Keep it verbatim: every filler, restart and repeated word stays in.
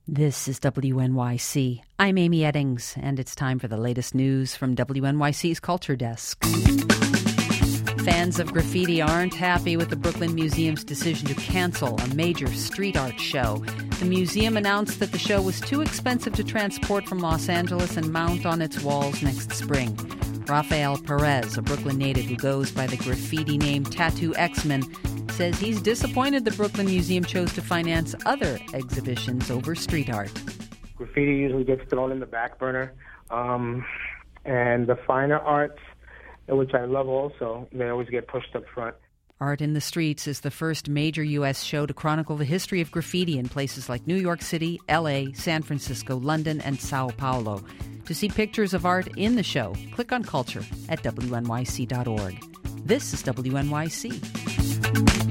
This is W N Y C. I'm Amy Eddings, and it's time for the latest news from W N Y C's Culture Desk. Fans of graffiti aren't happy with the Brooklyn Museum's decision to cancel a major street art show. The museum announced that the show was too expensive to transport from Los Angeles and mount on its walls next spring. Rafael Perez, a Brooklyn native who goes by the graffiti name Tattoo X-Men, says he's disappointed the Brooklyn Museum chose to finance other exhibitions over street art. Graffiti usually gets thrown in the back burner, um, and the finer arts, which I love also, they always get pushed up front. Art in the Streets is the first major U S show to chronicle the history of graffiti in places like New York City, L A, San Francisco, London, and Sao Paulo. To see pictures of art in the show, click on Culture at W N Y C dot org. This is W N Y C.